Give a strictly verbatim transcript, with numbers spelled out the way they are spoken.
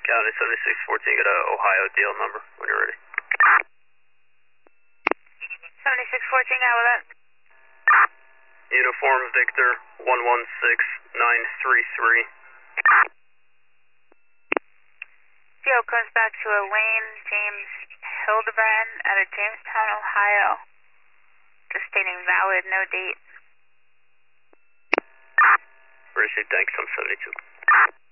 County seventy-six fourteen, get a Ohio deal number when you're ready. seventy-six fourteen, got with that. Uniform Victor one one six nine three three. C O comes back to a Wayne James Hildebrand out of Jamestown, Ohio. Just stating valid, no date. Received, thanks, I'm seventy-two.